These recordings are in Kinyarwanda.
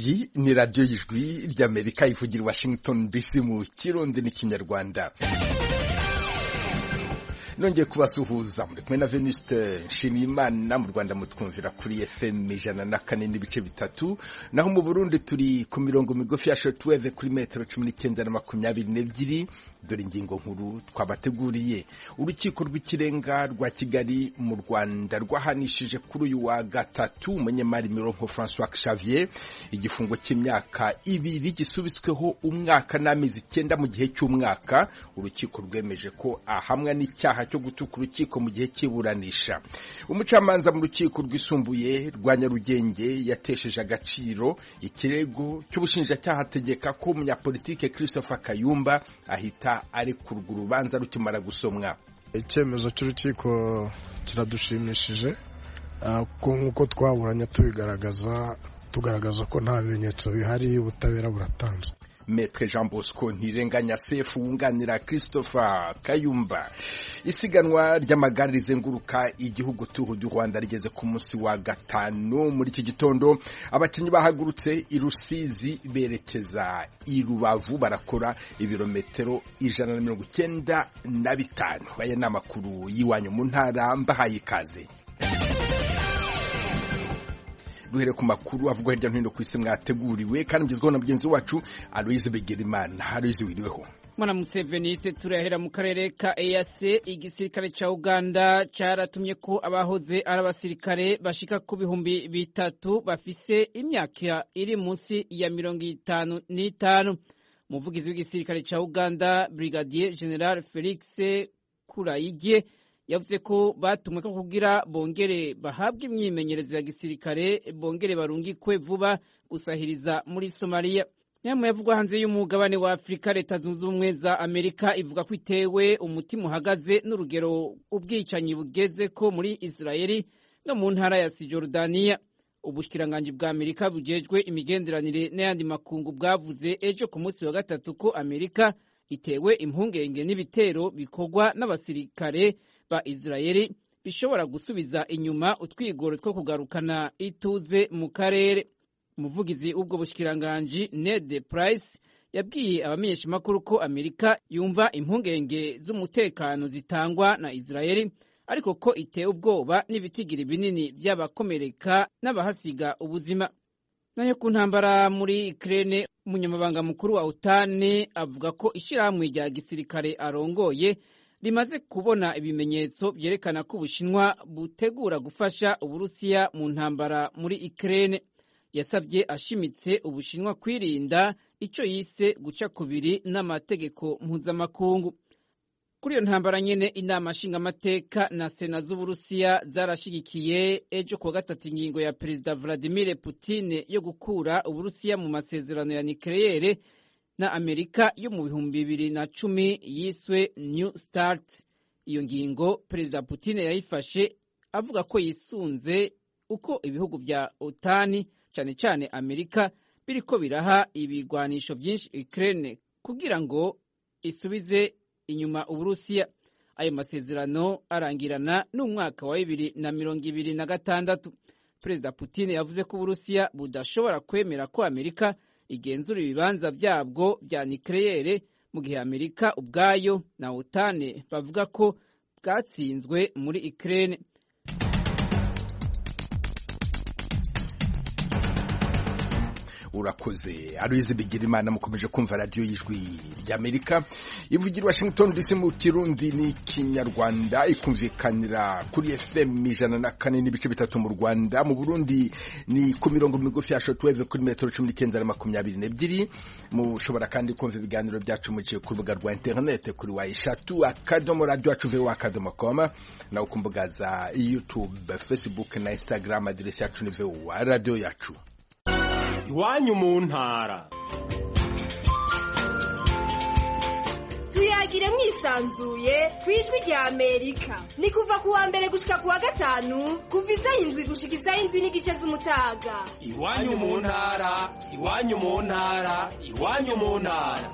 iyi ni radiyo y'ijwi ry'Amerika ivugira Washington DC mu Kirundi n'ikinyarwanda. Nongeye kubasuhuza muri kumwe na Venuste Nshimiyimana. Mu Rwanda mutwumvira kuri FM 104.3, naho mu Burundi turi ku mirongo migufi ya shortwave kuri metero 19 na 22. Dore ingingo nkuru twabateguriye. Urukiko rw'ikirenga rwa Kigali mu Rwanda rwahanishije kuri uyu wa gatatu umunyemari Mironko François Xavier igifungo cy'imyaka 2 gisubitsweho umwaka n'amezi 9 mu gihe cy'umwaka. Urukiko rwemeje ko ahamwa n'icyaha cyo gutuka urukiko mu gihe cy'iburanisha. Umucamanza mu rukiko rwisumbuye rwa Nyarugenge yatesheje agaciro ikirego cy'ubushinjacyaha ategeka ko umunyapolitike Christopher Kayumba ahita arekurwa urubanza rukimara gusomwa. Icyemezo cy'urukiko kiradushimishije nk'uko twaburanye tugaragaza ko nta bimenyetso bihari, ubutabera buratanzwe. Maître Jean Bosco Ntirenganya Sefu wunganira Christopher Kayumba. Isiganwa ry'amagare rizenguruka igihugu Tour du Rwanda rigeze ku munsi wa gatanu. Muri iki gitondo abakinnyi bahagurutse i Rusizi berekeza i Rubavu, barakora ibirometero 195. Aya ni amakuru y'iwanyu mu ntara, mbahaye ikaze. Duhere ku makuru avugwa hirya no hino ku isi mwateguriwe kandi mugezweho na mugenzi wacu Aloise Begerimana. Aloise, wiriweho? Mwaramutse Venise. Turahera mu karere ka EAC. Igisirikare ca Uganda caratumye ko abahoze ari abasirikare bashika ku 3,000 bafise imyaka iri munsi ya 55. Umuvugizi w'igisirikare ca Uganda Brigadier General Felix Kurayige yavuze ko batumwe ko kugira bongere bahabwe imyimenyerezo ya gisirikare, bongere barungikwe vuba gusahiriza muri Somalia. Nyamwe yavugwa hanze y'umugabane wa Afrika, Leta Zunze Ubumwe za Amerika ivuga ko itewe umutima uhagaze n'urugero ubwicanyi bugeze ko muri Israeli no mu ntara ya Cisjordania. Ubushikiranganje bwa Amerika bujejwe imigenderanire n'ayandi makungu bwavuze ejo ku munsi wa gatatu ko Amerika itewe impungenge n'ibitero bikorwa n'abasirikare ba Israeli bishobora gusubiza inyuma utwigoro two kugarukana ituze mu karere. Umuvugizi w'ubwo bushikiranganje Ned Price yabwiye abamenyesha makuru ko Amerika yumva impungenge z'umutekano zitangwa na Israeli, ariko ko iteye ubwoba n'ibitigiri binini by'abakomereka n'abahasiga ubuzima. Nayo ku ntambara muri Ukraine, umunyamabanga mukuru wa OTAN avuga ko ishirahamwe rya gisirikare arongoye rimaze kubona ibimenyetso byerekana ko Ubushinwa butegura gufasha Uburusiya mu ntambara muri Ukraine. Yasabye ashimitse Ubushinwa kwirinda ico yise guca kubiri n'amategeko mpuzamakungu. Kuri iyo ntambara nyene, inama nshingamateka na sena z'Uburusiya zarashigikiye ejo kuwa gatatu ingingo ya Perezida Vladimir Putin yo gukura Uburusiya mu masezerano ya nucleaire na Amerika yo mu 2010 yiswe New Start. Iyo ngingo Perezida Putin yayifashe avuga ko yisunze uko ibihugu vya OTAN cyane cyane Amerika biriko biraha ibigwanisho byinshi Ukraine kugira ngo isubize inyuma Uburusiya. Ayo masezerano arangirana n'umwaka wa 2026. Perezida Putin yavuze ko Uburusiya budashobora kwemera ko Amerika igenzura ibibanza byabwo bya nucleaire mu gihe Amerika ubwayo na OTAN bavuga ko bwatsinzwe muri Ukraine. Urakoze Aloise Bigirimana. Mukomeje kumva radio y'ijwi ry'Amerika ivugira Washington DC mu Kirundi n'ikinyarwanda, ikumvikanira kuri FM 104.3 mu Rwanda. Mu Burundi ni ku mirongo migufi ya shortwave kuri metero 19 na 22. Mushobora kandi kumva ibiganiro byacu mu ku rubuga rwa internet kuri wa@radio.com na ku mbuga za YouTube, Facebook na Instagram. Address yacu ni radio yacu. Iwanyu mu ntara. Tuyagire mwisanzuye kwijwi rya Amerika. Ni kuva ku wa mbere gushika ku wa gatanu, kuva 7 gushika 7 n'igice z'umutaga. Iwanyu mu ntara, iwanyu mu ntara, iwanyu mu ntara.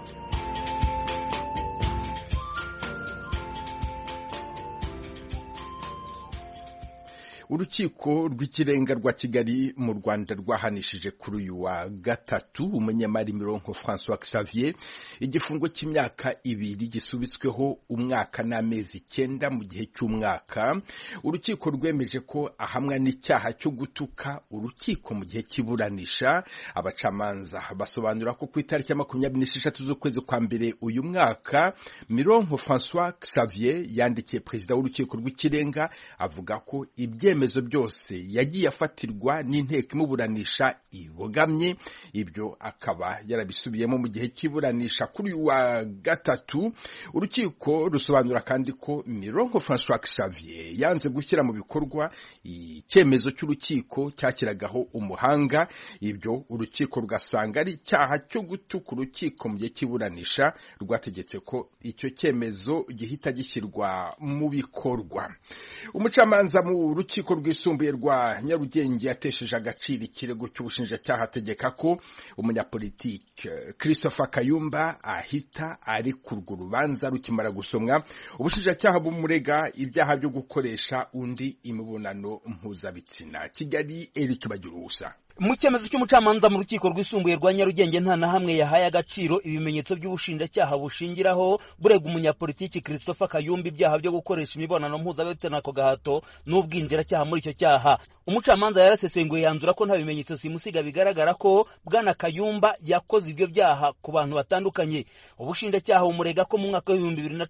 urukiko rw'ikirenga rwa Kigali mu Rwanda rwahanishije kuri uyu wa gatatu umunyamari Mironko François Xavier igifungo cy'imyaka 2 gisubitsweho umwaka n'amezi 9 mu gihe cy'umwaka. Urukiko rwemeje ko ahamwa n'icyaha cyo gutuka urukiko mu gihe cy'iburanisha. Abacamanza basobanura ko ku itariki ya 26 z'ukwezi kwa mbere uyu mwaka Mironko François Xavier yandikiye perezida w'urukiko rw'ikirenga avuga ko ibyemezo byose yagiye afatirwa n'inteko imuburanisha ibogamye. Ibyo akaba yarabisubiyemo mu gihe cy'iburanisha kuri wa gatatu. Urukiko rusobanura kandi ko Mironko François Xavier yanze gushyira mu bikorwa icyemezo cy'urukiko cyakiragaho umuhanga. Ibyo urukiko rugasanga ari icyaha cyo gutuka urukiko mu gihe cy'iburanisha, rwategetse ko icyo cyemezo gihita gishyirwa mu bikorwa. Umucamanza mu rukiko rwisumbuye rwa Nyarugenge yatesheje agaciro ikirego cy'ubushinjacyaha ategeka ko umunyapolitike Christopher Kayumba ahita ari kurwa urubanza rukimara gusomwa. Ubushinjacyaha bumurega ibyaha byo gukoresha undi imibonano mpuzabitsina. Kigali, Eric Bagirusa. Mu cyemezo cy'umucamanza mu rukiko rwisumbuye rwa Nyarugenge nta na hamwe yahaye agaciro ibimenyetso by'ubushinjacyaha bushingiraho burega umunyapolitiki Christopher Kayumba ibyaha byo gukoresha imibonano mpuzabitsina ku gahato n'ubwinjiracyaha muri icyo cyaha. Umucamanza yarasesenguye yanzura ko nta bimenyetso simusiga bigaragara ko bwana Kayumba yakoze ibyo byaha ku bantu batandukanye. Ubushinjacyaha bumurega ko mu mwaka wa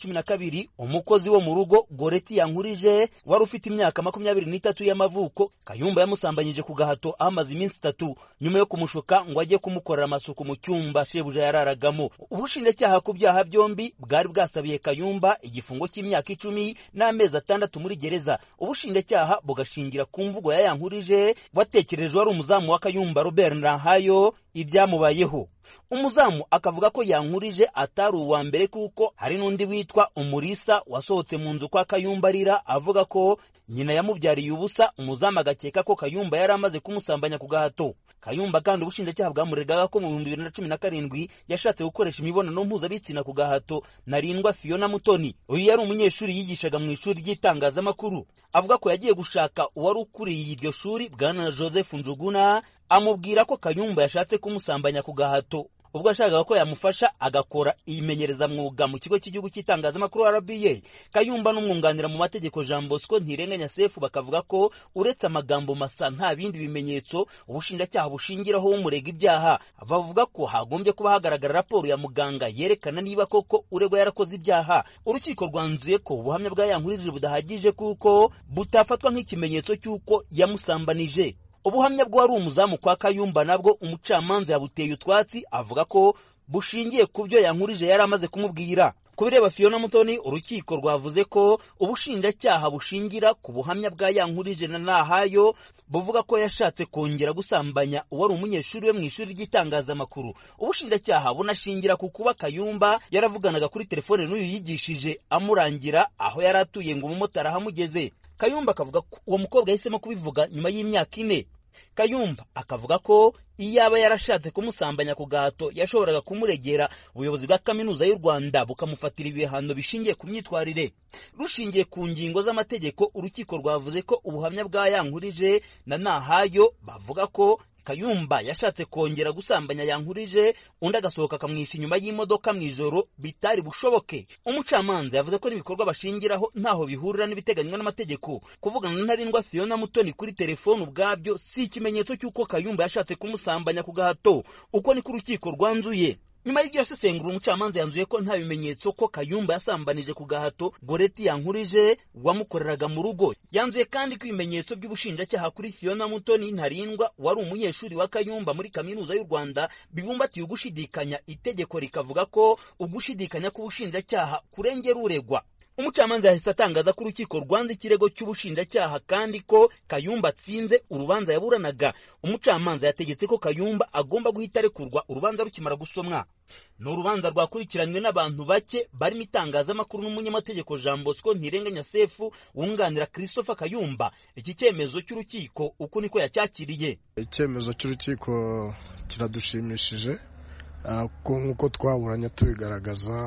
2012 umukozi wo mu rugo Goreti Yankurije wari ufite imyaka 23 y'amavuko Kayumba yamusambanyije ku gahato amaze iminsi 3 nyuma yo kumushuka ngo ajye kumukorera amasuku mu cyumba shebuja yararagamo. Ubushinjacyaha ku byaha byombi bwari bwasabiye Kayumba igifungo cy'imyaka 10 n'amezi 6 muri gereza. Ubushinjacyaha bugashingira ku mvugo ya Yankurije watekereje wari umuzamu wa Kayumba Robert Nrahayo ibyamubayeho. Umuzamu akavuga ko Yankurije atari uwa mbere kuko hari n'undi witwa Umurisa wasohotse mu nzu kwa Kayumba arira avuga ko nyina yamubyariye ubusa. Umuzamu agakeka ko Kayumba yari amaze kumusambanya ku gahato. Kayumba kandi ubushinjacyaha bwamuregaga ko mu 2017 yashatse gukoresha imibonano mpuzabitsina ku gahato Narindwa Fiona Mutoni. Uyu yari umunyeshuri yigishaga mu ishuri ry'itangazamakuru. Avuga ko yagiye gushaka uwari ukuriye iryo shuri bwana Joseph Njuguna amubwira ko Kayumba yashatse kumusambanya ku gahato. Ubwo ashakaga ko yamufasha agakora imenyereza mwuga mu kigo cy'igihugu cy'itangazamakuru RBA. Kayumba n'umwunganira mu mategeko Jean Bosco Ntirenganya Sefu bakavuga ko uretse amagambo masa nta bindi bimenyetso ubushinjacyaha bushingiraho umurega ibyaha. Bavuga ko hagombye kuba hagaragara raporo ya muganga yerekana niba koko uregwa yarakoze ibyaha. Urukiko rwanzuye ko ubuhamya bwa Yankurije budahagije kuko butafatwa nk'ikimenyetso cy'uko yamusambanije. Ubuhamya bwo wari umuzamu kwa Kayumba nabwo umucamanza yabuteye utwatsi avuga ko bushingiye ku byo Yankurije yari amaze kumubwira. Kubireba Fiona Mutoni, urukiko rwavuze ko ubushinjacyaha bushingira ku buhamya bwa Yankurije na Nahayo buvuga ko yashatse kongera gusambanya uwari umunyeshuri we mu ishuri ry'itangazamakuru. Ubushinjacyaha bunashingira ku kuba Kayumba yaravuganaga kuri telefone n'uyu yigishije amurangira aho yari atuye ngo umumotari ahamugeze. Kayumba akavuga ko uwo mukobwa yahisemo kubivuga nyuma y'imyaka 4. Kayumba akavuga ko iyaba yarashatse kumusambanya ku gahato yashoboraga kumuregera ubuyobozi bwa kaminuza y'u Rwanda bukamufatira ibihano bishingiye ku myitwarire. Rushingiye ku ngingo z'amategeko, urukiko rwavuze ko ubuhamya bwa Yankurije na Nahayo bavuga ko Kayumba yashatse kongera gusambanya Yankurije undi agasohoka akamwisha inyuma y'imodoka mu ijoro bitari bushoboke. Umucamanza yavuze ko n'ibikorwa bashingiraho ntaho bihurira n'ibiteganywa n'amategeko. Kuvugana na Narindwa Fiona Mutoni kuri telefone ubwabyo si ikimenyetso cy'uko Kayumba yashatse kumusambanya ku gahato. Uko ni ku rukiko rwanzuye. Nyuma y'ibyo sesengura umucamanza yanzuye ko nta bimenyetso ko Kayumba yasambanije ku gahato Goreti Yankurije wamukoreraga mu rugo. Yanzuye kandi ko ibimenyetso by'ubushinjacyaha kuri Fiona Mutoni Ntarindwa wari umunyeshuri wa Kayumba muri kaminuza y'u Rwanda bibumbatiye ugushidikanya. Itegeko rikavuga ko ugushidikanya k'ubushinjacyaha kurengera uregwa. Umucamanza yahise atangaza ko urukiko rwanze ikirego cy'ubushinjacyaha kandi ko Kayumba atsinze urubanza yaburanaga. Umucamanza yategetse ko Kayumba agomba guhita arekurwa urubanza rukimara gusomwa. Ni urubanza rwakurikiranywe n'abantu bake barimo itangazamakuru n'umunyamategeko Jean Bosco Ntirenganya Sefu wunganira Christopher Kayumba. Iki cyemezo cy'urukiko uko niko yacyakiriye. Icyemezo cy'urukiko kiradushimishije nk'uko twaburanye tubigaragaza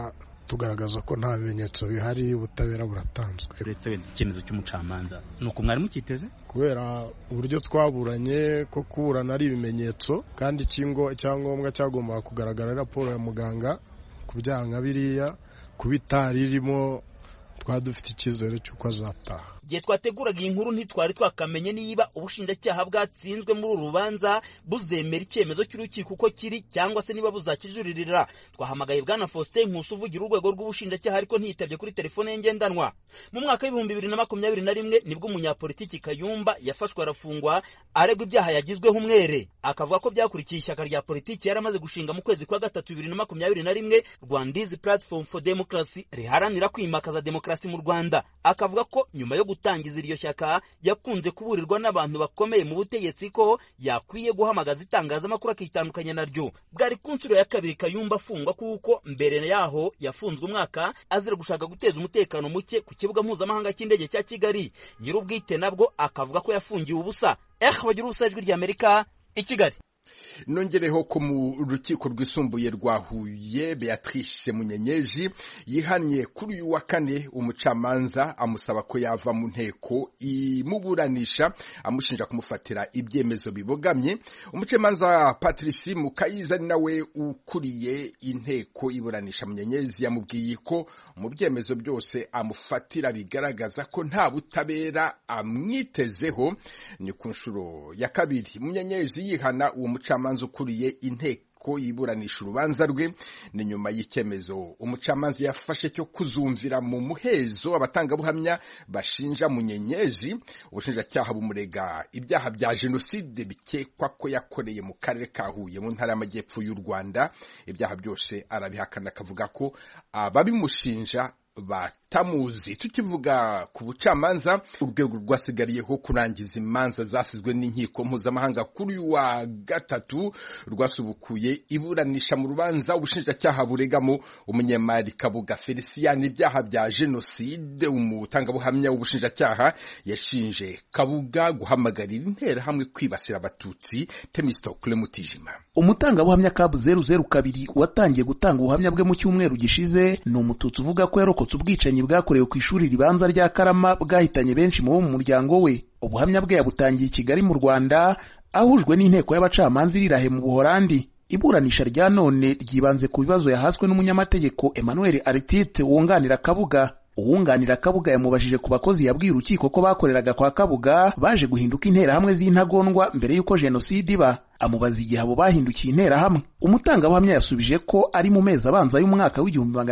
tugaragaza ko nta bimenyetso bihari ubutabera buratanzwe. Uretse icyemezo cy'umucamanza nuko mwari mukiteze kubera uburyo twaburanye ko kuburana ari ibimenyetso kandi icyangombwa cyagombaga kugaragara raporo ya muganga ku byaha nka biriya kubitari irimo dufite icyizere cy'uko azataha. Igihe twateguraga iyi nkuru ntitwari twakamenye niba ubushinjacyaha bwatsinzwe muri uru rubanza buzemera icyemezo cy'urukiko uko kiri cyangwa se niba buzakijuririra. Twahamagaye bwana Faustin Nkusi uvugira urwego rw'ubushinjacyaha ariko ntiyitabye kuri telefone ye ngendanwa. Mu mwaka w'2021 nibwo umunyapolitiki Kayumba yafashwe arafungwa aregwa ibyaha yagizweho umwere. Akavuga ko byakurikiye ishyaka rya politiki yaramaze gushinga mu kwezi kwa gatatu 2021 Rwandizi Platform for Democracy riharanira kwimakaza demokarasi mu Rwanda. Akavuga ko nyuma yo gutangiza iryo shyaka yakunze kuburirwa n'abantu bakomeye mu butegetsi ko yakwiye guhamagaza itangazamakuru akitandukanya naryo. Bwari ku nshuro ya kabiri Kayumba afungwa kuko mbere yaho yafunzwe umwaka azira gushaka guteza umutekano muke ku kibuga mpuzamahanga cy'indege cya Kigali. Nyirubwite nabwo akavuga ko yafungiwe ubusa. Bagira ubusa ijwi ry'Amerika i Kigali. Nongereho ko mu rukiko rwisumbuye rwa Huye Beatrice Munyenyezi yihanye kuri uyu wa kane umucamanza amusaba ko yava mu nteko imuburanisha amushinja kumufatira ibyemezo bibogamye. Umucamanza Patrice Mukayiza nawe ukuriye inteko iburanisha Munyenyezi yamubwiye ko mu byemezo byose amufatira bigaragaza ko nta butabera amwitezeho. Ni ku nshuro ya kabiri Munyenyezi yihana uwo umucamanza ukuriye inteko iburanisha urubanza rwe. Ni nyuma y'icyemezo umucamanza yafashe cyo kuzumvira mu muhezo abatangabuhamya bashinja Munyenyezi. Ubushinjacyaha bumurega ibyaha bya jenoside bikekwa ko yakoreye mu karere ka Huye mu ntara y'Amajyepfo y'u Rwanda. Ibyaha byose arabihakana akavuga ko ababimushinja batamuzi. Tukivuga ku bucamanza, urwego rwasigariyeho kurangiza imanza zasizwe n'inkiko mpuzamahanga kuri wa gatatu rwasubukuye iburanisha mu rubanza ubushinjacyaha buregamo umunyemari Kabuga Felicien ibyaha bya jenoside. Umutangabuhamya w'ubushinjacyaha yashinje Kabuga guhamagarira interahamwe kwibasira abatutsi. Temistokle Mutijima, umutangabuhamya Kabu 002 watangiye gutanga ubuhamya bwe mu cyumweru gishize, ni umututsi uvuga ko yarokotse ubwicanyi bwakorewe ku ishuri ribanza rya Karama bwahitanye benshi mu muryango we. Ubuhamya bwe yabutangiye i Kigali mu Rwanda ahujwe n'inteko y'abacamanza irirahe mu Buholandi. Iburanisha rya none ryibanze ku bibazo yahaswe n'umunyamategeko Emmanuel Artite wunganira Kabuga. Uwunganira Kabuga yamubajije ku bakozi yabwiye urukiko ko bakoreraga kwa Kabuga baje guhinduka interahamwe z'intagondwa mbere y'uko jenoside iba. Amubaza igihe abo bahindukiye interahamwe. Umutangabuhamya yasubije ko ari mu mezi abanza y'umwaka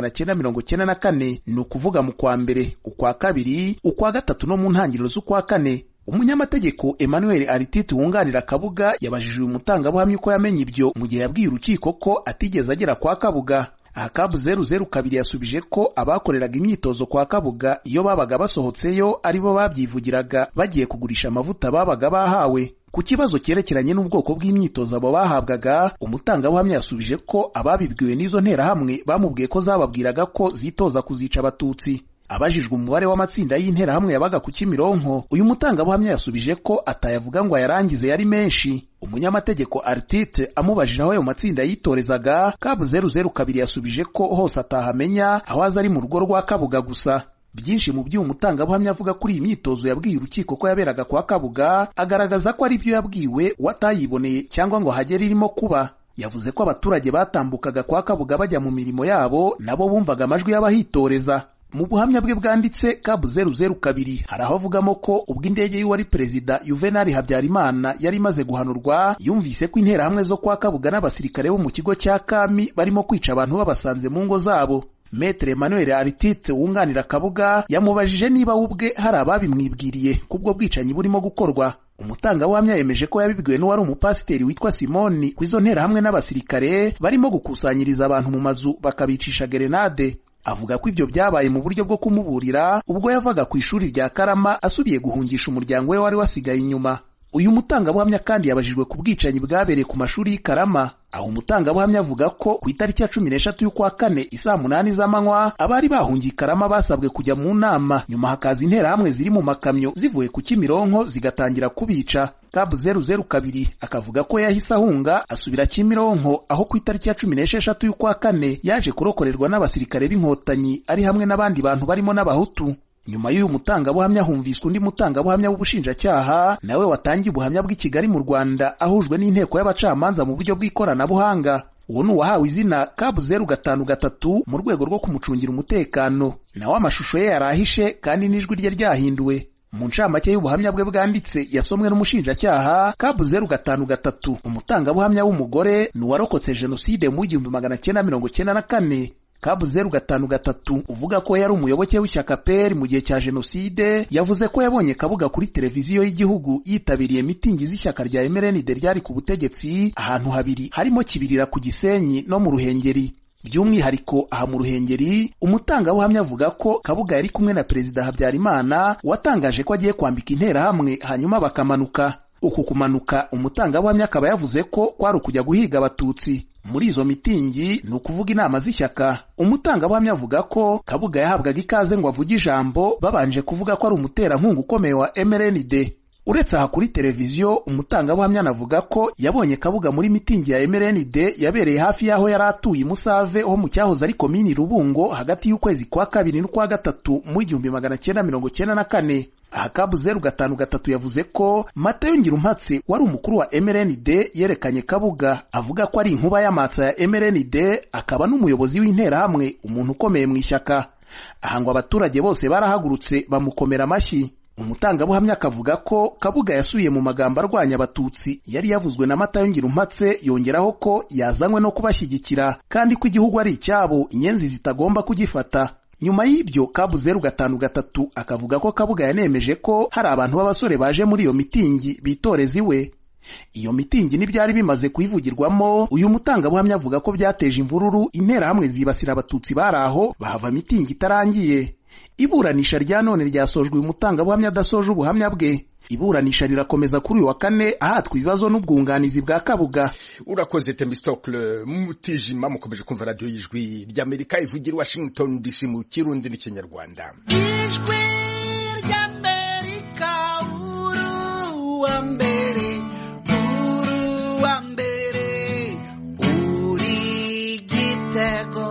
w'1994, ni ukuvuga mu kwa mbere, ukwa kabiri, ukwa gatatu no mu ntangiriro z'ukwa kane. Umunyamategeko Emmanuel Artite wunganira Kabuga yabajije uyu mutangabuhamya uko yamenye ibyo mu gihe yabwiye urukiko ko atigeze agera kwa Kabuga. Kabu 002 yasubije ko abakoreraga imyitozo kwa Kabuga iyo babaga basohotseyo aribo babyivugiraga bagiye kugurisha amavuta babaga bahawe. Ku kibazo cyerekeranye n'ubwoko bw'imyitozo abo bahabwaga, umutangabuhamya yasubije ko ababibwiwe n'izo nterahamwe bamubwiye ko zababwiraga ko zitoza kuzica abatutsi. Abajijwe umubare w'amatsinda y'interahamwe yabaga ku Kimironko, uyu mutangabuhamya yasubije ko atayavuga ngo ayarangize yari menshi. Umunyamategeko Artite amubajije aho ayo matsinda yitorezaga, Kabu 002 yasubije ko hose atahamenya, aho aza ari mu rugo rwa Kabuga gusa. Byinshi mu by'uyu mutangabuhamya avuga kuri iyi myitozo yabwiye urukiko ko yaberaga kwa Kabuga, agaragaza ko ari byo yabwiwe watayiboneye cyangwa ngo hagere irimo kuba. Yavuze ko abaturage batambukaga kwa Kabuga bajya mu mirimo yabo nabo bumvaga amajwi y'abahitoreza. Mu buhamya bwe bwanditse Kabu 002 hari aho avugamo ko ubwo indege y'uwari perezida Juvenal Habyarimana yari imaze guhanurwa, yumvise ko interahamwe zo kwa Kabuga n'abasirikare bo mu kigo cya Kami barimo kwica abantu babasanze mu ngo zabo. Maître Emmanuel Artite wunganira Kabuga yamubajije niba ubwe hari ababimwibwiriye kubwo bwicanyi burimo gukorwa. Umutangabuhamya yemeje ko yabibwiwe n'uwari umupasiteri witwa Simoni kwizo nterahamwe n'abasirikare barimo gukusanyiriza abantu mu mazu bakabicisha gerenade. Avuga ko ibyo byabaye mu buryo bwo kumuburira ubwo yavaga ku ishuri rya Karama asubiye guhungisha umuryango we wari wasigaye inyuma. Uyu mutangabuhamya kandi yabajijwe ku bwicanyi bwabereye ku mashuri y'i Karama, aho umutangabuhamya avuga ko ku itariki ya 16 y'ukwa kane isaa 8 z'amanywa abari bahungiye i Karama basabwe kujya mu nama, nyuma hakaza interahamwe ziri mu makamyo zivuye ku Kimironko zigatangira kubica. Cab 002 akavuga ko yahise ahunga asubira Kimironko, aho ku itariki ya 16 y'ukwa kane yaje kurokorerwa n'abasirikare b'inkotanyi ari hamwe n'abandi bantu barimo n'abahutu. Nyuma y'uyu mutangabuhamya humviswe undi mutangabuhamya w'ubushinjacyaha nawe watangiye ubuhamya bw'i Kigali mu Rwanda ahujwe n'inteko y'abacamanza mu buryo bw'ikoranabuhanga. Uwo ni uwahawe izina Cab 053 mu rwego rwo kumucungira umutekano, nawe amashusho ye yarahishe kandi n'ijwi rye ryahinduwe. Mu ncamake y'ubuhamya bwe bwanditse yasomwe n'umushinjacyaha, Cab 053 umutangabuhamya w'umugore ni uwarokotse jenoside mu 1994. Cab 053 uvuga ko yari umuyoboke w'ishyaka PER mu gihe cya jenoside yavuze ko yabonye Kabuga kuri televiziyo y'igihugu yitabiriye mitingi z'ishyaka rya MRND ryari ku butegetsi ahantu habiri, harimo Kibirira ku Gisenyi no mu Ruhengeri. By'umwihariko aha mu Ruhengeri, umutangabuhamya avuga ko Kabuga yari kumwe na Perezida Habyarimana watangaje ko agiye kwambika interahamwe hanyuma bakamanuka. Uku kumanuka umutangabuhamya akaba yavuze ko kwari ukujya guhiga abatutsi. Muri izo mitingi ni ukuvuga inama z'ishyaka. Umutangabuhamya avuga ko Kabuga yahabwaga ikaze ngo avuge ijambo babanje kuvuga ko ari umuterankunga ukomeye wa MRND. Uretse aha kuri televiziyo, umutangabuhamya anavuga ko yabonye Kabuga muri mitingi ya MRND yabereye hafi y'aho yari atuye Musave ho mu cyahoze ari komini Rubungo hagati y'ukwezi kwa 2 n'ukwa 3 mu 1994. Aha Cab 053 yavuze ko Matayo Ngirumpatse wari umukuru wa MRND yerekanye Kabuga avuga ko ari inkuba y'amatsa ya MRND, akaba n'umuyobozi w'interahamwe, umuntu ukomeye mu ishyaka. Aha ngo abaturage bose barahagurutse bamukomera amashyi. Umutangabuhamya akavuga ko Kabuga yasuye mu magambo arwanya abatutsi yari yavuzwe na Matayo Ngirumpatse, yongeraho ko yazanywe no kubashyigikira kandi ko igihugu ari icyabo, inyenzi zitagomba kugifata. Nyuma y'ibyo Cab 053 akavuga ko Kabuga yanemeje ko hari abantu b'abasore baje muri iyo mitingi bitoreza iwe. Iyo mitingi n'ibyari bimaze kuyivugirwamo, uyu mutangabuhamya avuga ko byateje imvururu, interahamwe zibasira abatutsi baraho bahava mitingi itarangiye. Iburanisha rya none ryasojwe uyu mutangabuhamya adasoje ubuhamya bwe. Iburanisha rirakomeza kuri uyu wa kane ahatwa ibibazo n'ubwunganizi bwa Kabuga. Urakoze Temistocle Mutijima, mukomeje kumva radio y'Ijwi ry'Amerika ivugira Washington DC mu Kirundi n'Ikinyarwanda. Ijwi ry'Amerika uruwa mbere uri Gitego.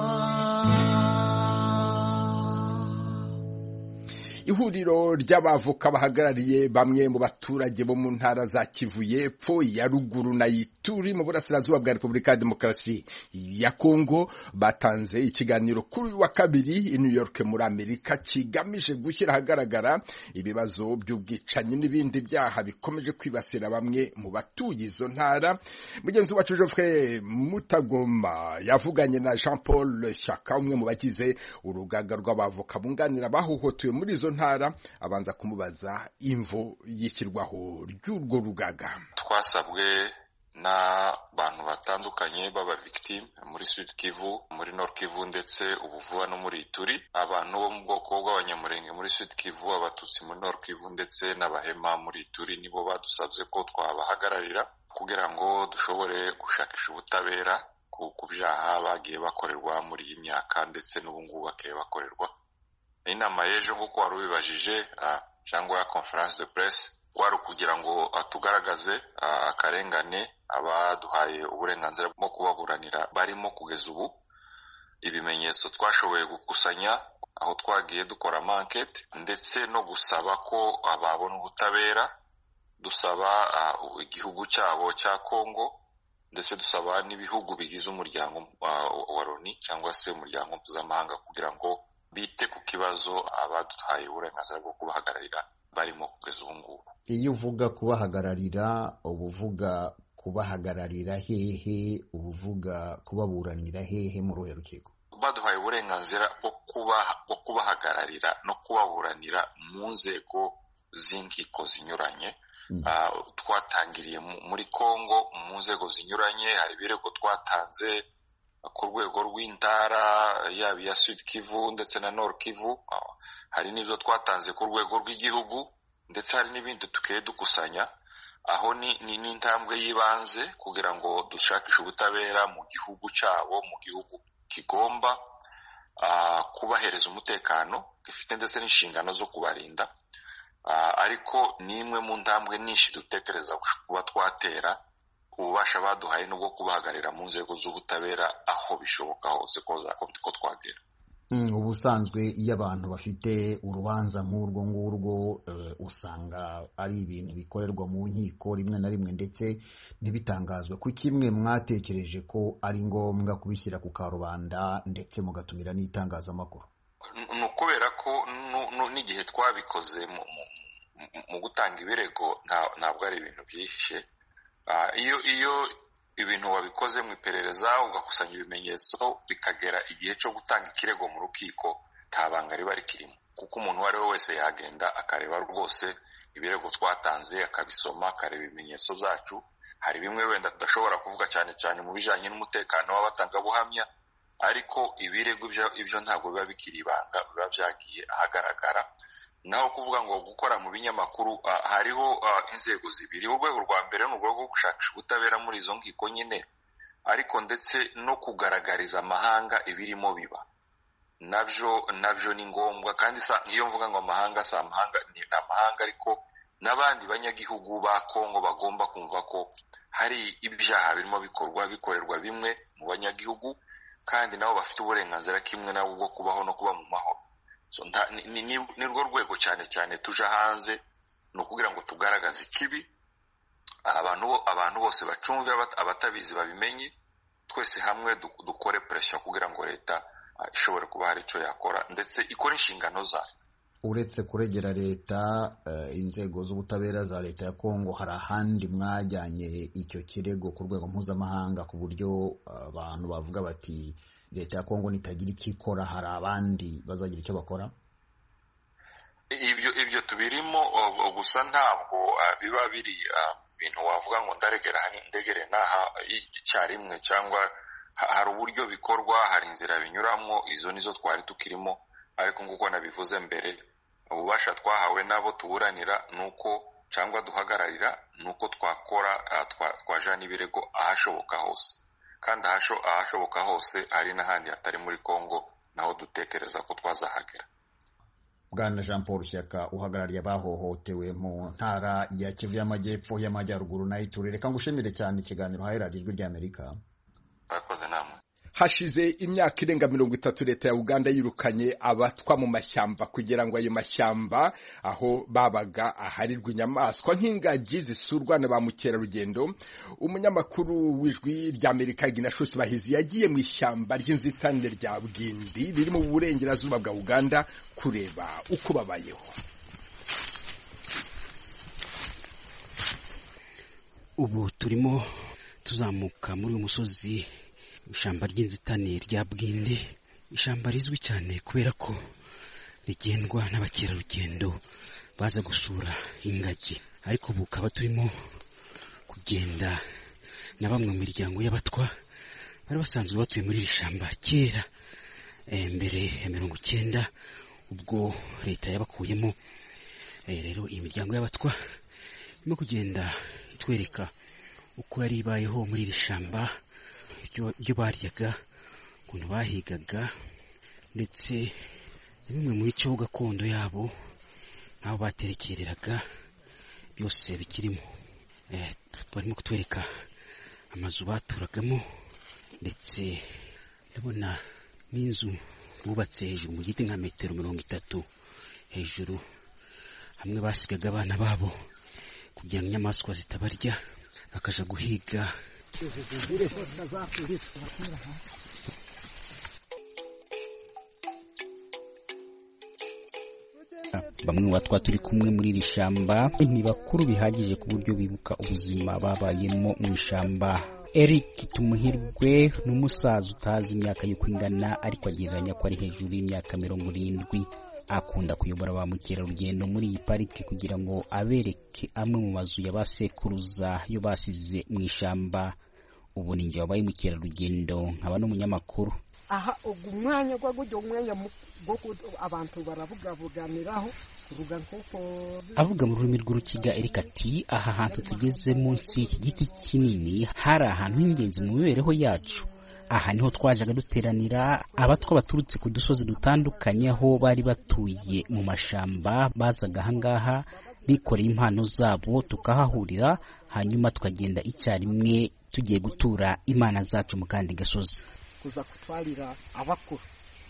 Ihuriro ry'abavoka bahagarariye bamwe mu baturage bo mu ntara za Kivu y'Epfo, ya Ruguru na Ituri mu burasirazuba bwa Repubulika ya Demokarasi ya Kongo batanze ikiganiro kuri wa kabiri i New York muri Amerika kigamije gushyira ahagaragara ibibazo by'ubwicanyi n'ibindi byaha bikomeje kwibasira bamwe mu batuye izo ntara. Mugenzi wacu Geoffrey Mutagoma yavuganye na Jean Paul Shyaka, umwe mu bagize urugaga rw'abavoka bunganira bahohotewe muri izo ntara, abanza kumubaza imvo y'ishyirwaho ry'urwo rugaga. Twasabwe n'abantu batandukanye baba victime muri Sud Kivu, muri Nord Kivu ndetse ubuvuga no muri Ituri, abantu bo mu bwoko bw'abanyamurenge muri Sud Kivu, abatutsi muri Nord Kivu ndetse n'abahema muri Ituri nibo badusabye ko twabahagararira kugira ngo dushobore gushakisha ubutabera ku byaha bagiye bakorerwa muri iyi myaka ndetse n'ubungubu bagiye bakorerwa. Inama y'ejo nk'uko wari ubibajije cyangwa ya conference de presse wari ukugira ngo tugaragaze akarengane abaduhaye uburenganzira bwo kubaburanira barimo kugeza ubu. Ibimenyetso twashoboye gukusanya aho twagiye dukora enquête ndetse no gusaba ko ababona ubutabera, dusaba igihugu cyabo cya Kongo ndetse dusaba n'ibihugu bigize umuryango wa Loni cyangwa se umuryango mpuzamahanga kugira ngo bite ku kibazo abaduhaye uburenganzira bwo kubahagararira barimo kugeza ubu ngubu. Iyo uvuga kubahagararira, ubuvuga kubahagararira hehe, ubuvuga kubaburanira hehe mu ruhe rukiko? Baduhaye uburenganzira bwo kubahagararira no kubaburanira mu nzego z'inkiko zinyuranye. Twatangiriye muri Kongo mu nzego zinyuranye, hari ibirego twatanze ku rwego rw'intara yaba iya Sud Kivu ndetse na Nord Kivu, hari n'ibyo twatanze ku rwego rw'igihugu ndetse hari n'ibindi tugiye dukusanya aho ni intambwe y'ibanze kugira ngo dushakishe ubutabera mu gihugu cyabo, mu gihugu kigomba kubahereza umutekano, gifite ndetse n'inshingano zo kubarinda, ariko ni imwe mu ntambwe nyinshi dutekereza kuba twatera ububasha baduhaye n'ubwo kubahagararira mu nzego z'ubutabera aho bishoboka hose ko twagera. Ubusanzwe iyo abantu bafite urubanza nk'urwo ngurwo usanga ari ibintu bikorerwa mu nkiko rimwe na rimwe ndetse ntibitangazwe. Kuki mwe mwatekereje ko ari ngombwa kubishyira ku karubanda ndetse mugatumira n'itangazamakuru? Ni ukubera ko n'igihe twabikoze mu gutanga ibirego ntabwo ari ibintu byihishe. Iyo ibintu wabikoze mu iperereza ugakusanya ibimenyetso bikagera igihe cyo gutanga ikirego mu rukiko, nta banga riba rikirimo, kuko umuntu uwo ari we wese yagenda akareba rwose ibirego twatanze, akabisoma, akareba ibimenyetso byacu. Hari bimwe wenda tudashobora kuvuga cyane cyane mu bijyanye n'umutekano w'abatangabuhamya, ariko ibirego ibyo ntabwo biba bikiri ibanga, biba byagiye ahagaragara. Naho kuvuga ngo gukora mu binyamakuru, hariho inzego zibiri. Urwego rwa mbere ni urwego rwo gushakisha ubutabera muri izo nkiko nyine, ariko ndetse no kugaragariza amahanga ibirimo biba, nabyo ni ngombwa. Kandi iyo mvuga ngo amahanga, si amahanga, ni amahanga ariko n'abandi banyagihugu ba Kongo bagomba kumva ko hari ibyaha birimo bikorerwa bimwe mu banyagihugu, kandi nabo bafite uburenganzira kimwe nabo bwo kubaho no kuba mu mahoro. Ni rwo rwego cyane cyane tuje hanze, ni ukugira ngo tugaragaze ikibi, abantu bose bacumve, abatabizi babimenye, twese hamwe dukore presiyo kugira ngo leta ishobore kuba hari icyo yakora ndetse ikora inshingano zayo. Uretse kuregera leta, inzego z'ubutabera za leta ya Kongo, hari ahandi mwajyanye icyo kirego ku rwego mpuzamahanga ku buryo abantu bavuga bati leta ya Kongo nitagira icyo ikora hari abandi bazagira icyo bakora? Ibyo tubirimo, gusa ntabwo biba biri ibintu wavuga ngo ndegere n'aha icyarimwe, cyangwa hari uburyo bikorwa, hari inzira binyuramo, izo nizo twari tukirimo. Ariko nk'uko nabivuze mbere, ububasha twahawe n'abo tuburanira nuko cyangwa duhagararira nuko twajana ibirego ahashoboka hose, kandi ahashoboka hose hari n'ahandi hatari muri Kongo naho dutekereza ko twazahagera. Bwana Jean Paul Shyaka, uhagarariye abahohotewe mu ntara ya Kivu y'Amajyepfo, y'Amajyaruguru na Ituri, reka ngushimire cyane ikiganiro haye radiyo Ijwi ry'Amerika. Murakoze namwe. Hashize imyaka irenga 30 leta ya Uganda yirukanye abatwa mu mashyamba kugira ngo ayo mashyamba aho babaga aharirwa inyamaswa nk'ingagi zisurwa na ba mukerarugendo. Umunyamakuru w'Ijwi ry'Amerika Ignatius Bahizi yagiye mu ishyamba ry'inzitane rya Bwindi riri mu burengerazuba bwa Uganda kureba uko babayeho. Ubu turimo tuzamuka muri uyu musozi, ishyamba ry'inzitane rya Bwindi, ishyamba rizwi cyane kubera ko rigendwa n'abakerarugendo baza gusura ingagi. Ariko ubu ukaba turimo kugenda na bamwe mu miryango y'abatwa bari basanzwe batuye muri iri shyamba kera, mbere ya 1990 ubwo leta yabakuyemo. Rero iyi miryango y'abatwa irimo kugenda itwereka uko yari ibayeho muri iri shyamba, ibyo baryaga, ukuntu bahigaga, ndetse bimwe mu bice gakondo yabo n'aho baterekereraga byose bikirimo. Barimo kutwereka amazu baturagamo, ndetse ndabona n'inzu bubatse hejuru mu giti nka metero 30 hejuru, hamwe basigaga abana babo kugira ngo inyamaswa zitabarya bakaja guhiga. Bamwe mu batwa turi kumwe muri iri shyamba ni bakuru bihagije ku buryo bibuka ubuzima babayemo mu ishyamba. Eric Tumuhirwe ni umusaza utazi imyaka yo kwingana, ariko agereranya ko ari hejuru y'imyaka 70. Akunda kuyobora ba mukerarugendo muri iyi pariki kugira ngo abereke amwe mu mazu y'abasekuruza yo basize mu ishyamba. ubu ni njye wabaye mukerarugendo nkaba n'umunyamakuru. Aha umwanya gwagujyo umwanya gwo abantu baravuganiraho kuruga nk'uko avuga mu rurimi rw'Urukiga. Eric ati aha hantu tugeze munsi y'iki giti kinini hari ahantu h'ingenzi mu mibereho yacu. Aha niho twajaga duteranira abatwa baturutse ku dusozi dutandukanye aho bari batuye mu mashamba, bazaga ahangaha bikoreye impano zabo tukahahurira, hanyuma tukagenda icyarimwe tugiye gutura imana zacu mu kandi gasozi. Kuza kutwalira abakuru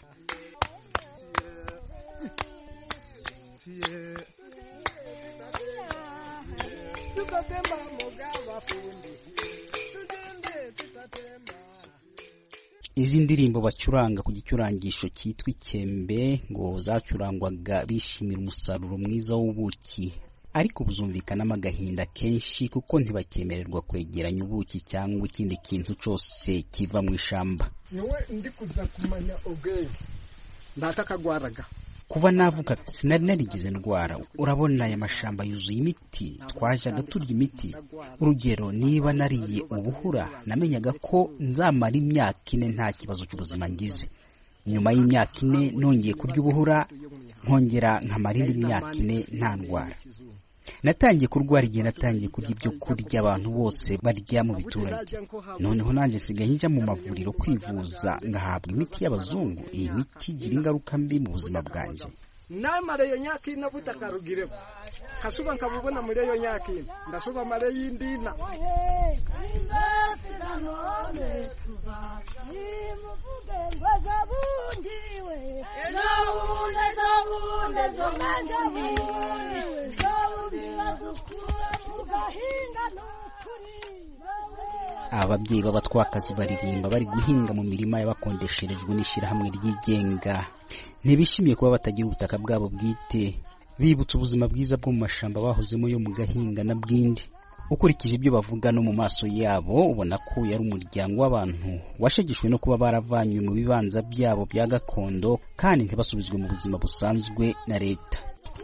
izi ndirimbo bacuranga ku gicurangisho cyitwa ikembe ngo zacurangwaga bishimira umusaruro mwiza w'ubuki, ariko buzumvikanamo agahinda kenshi kuko ntibakemererwa kwegeranya ubuki cyangwa ikindi kintu cyose kiva mu ishamba. Niwe ndi kuza kumanya ubwenge ndatakagwaraga kuva navuka sinari narigeze ndwara. Urabona aya mashamba yuzuye imiti, twajaga turya imiti. Urugero, niba nariye ubuhura namenyaga ko nzamara imyaka 4 nta kibazo cy'ubuzima ngize. Nyuma y'imyaka 4 nongeye kurya ubuhura, nkongera nkamara indi myaka 4 nta ndwara. Natangiye kurwara igihe natangiye kurya ibyo kurya abantu bose barya mu biturage. Noneho nanjye sigaye njya mu mavuriro kwivuza ngahabwa imiti y'abazungu. Iyi miti igira ingaruka mbi mu buzima bwanjye. namare yo nyaki na butakarugire kasuba nkabubona muri yo nyaki ndasuba mare yindina Ababyeyi b'abatwakazi baririmba bari guhinga mu mirima y'abakondesherejwe n'ishyirahamwe ryigenga. Ntibishimiye kuba batagira ubutaka bwabo bwite, bibutsa ubuzima bwiza bwo mu mashamba bahozemo yo mu Gahinga na Bwindi. Ukurikije ibyo bavuga no mu maso yabo ubona ko yari umuryango w'abantu washegeshwe no kuba baravanywe mu bibanza byabo bya gakondo kandi ntibasubizwe mu buzima busanzwe na leta.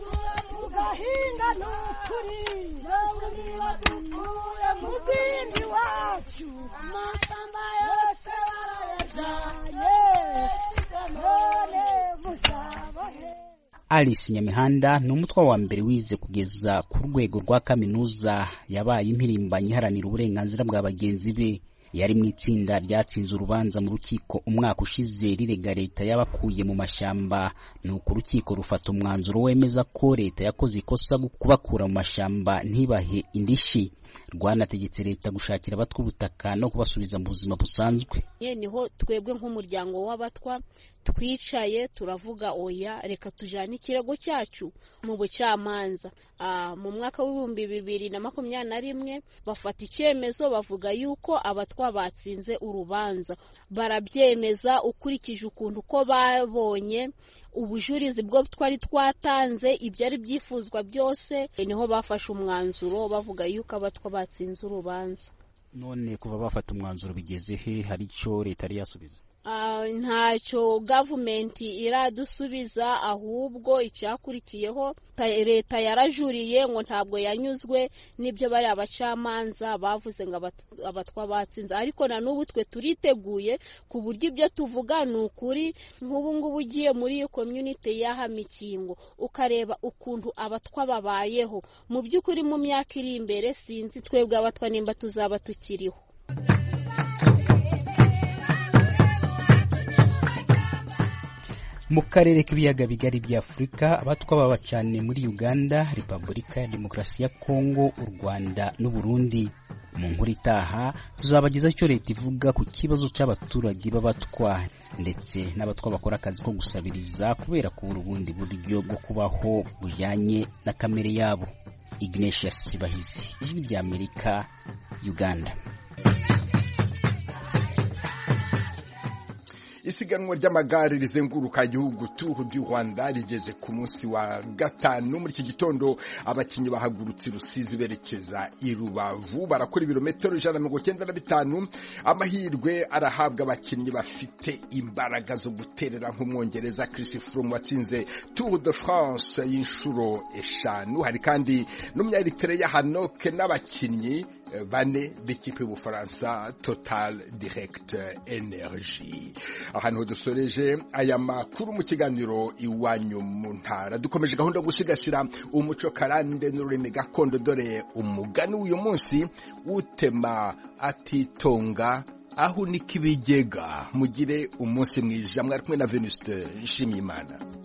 Alice Nyamihanda ni umutwa wa mbere wize kugeza ku rwego rwa kaminuza, yabaye impirimbanyi iharanira uburenganzira bwa bagenzi be. Yari mu itsinda ryatsinze urubanza mu rukiko umwaka ushize rirega leta yabakuye mu mashyamba, nuko urukiko rufata umwanzuro wemeza ko leta yakoze ikosa kubakura mu mashyamba ntibahe indishyi. Rwanategetse leta gushakira abatwa ubutaka no kubasubiza mu buzima busanzwe. Niho twebwe nk'umuryango w'abatwa twicaye turavuga oya reka tujane ikirego cyacu mu bucamanza. Mu mwaka w'2021 bafata icyemezo bavuga yuko abatwa batsinze urubanza, barabyemeza ukurikije ukuntu ko babonye ubujurizi bwo twari twatanze ibyari byifuzwa byose, niho bafashe umwanzuro bavuga yuko abatwa batsinze urubanza. None kuva bafata umwanzuro bigeze he? Hari icyo leta yari yasubiza? Ntacyo government iradusubiza, ahubwo icyakurikiyeho leta yarajuriye ngo ntabwo yanyuzwe n'ibyo bari abacamanza bavuze ngo abatwa batsinze. Ariko na n'ubu twe turiteguye ku buryo ibyo tuvuga ni ukuri. Nk'ubu ngubu ugiye muri iyo community y'ahamikingo ukareba ukuntu abatwa babayeho, mu by'ukuri mu myaka iri imbere sinzi twebwe abatwa nimba tuzaba tukiriho. Mu karere k'ibiyaga bigari bya Afurika, abatwa baba cyane muri Uganda, Repubulika ya Demokarasi ya Kongo, u Rwanda n'u Burundi. Mu nkuru itaha tuzabagezaho icyo leta ivuga ku kibazo cy'abaturage b'abatwa ndetse n'abatwa bakora akazi ko gusabiriza kubera kubura ubundi buryo bwo kubaho bujyanye na kamere yabo. Ignatius Bahizi, Ijwi ry'Amerika, Uganda. Isiganwa ry'amagare rizenguruka igihugu Tour du Rwanda rigeze ku munsi wa 5. Muri iki gitondo abakinnyi bahagurutse Rusizi berekeza i Rubavu, barakora ibirometero 195. Amahirwe arahabwa abakinnyi bafite imbaraga zo guterera nk'umwongereza Chris Froome watsinze Tour de France y'inshuro 5. Hari kandi n'umunyaritere ya Hanoke n'abakinnyi bane b'ikipe y'Ubufaransa Total Direct Energy. Ahantu dusoreje aya makuru mu kiganiro iwanyu mu ntara, dukomeje gahunda yo gusigasira umuco karande n'ururimi gakondo, dore umugani w'uyu munsi utema atitonga aho nikibigega. Mugire umunsi mwiza, mwari kumwe na Venuste Nshimiyimana.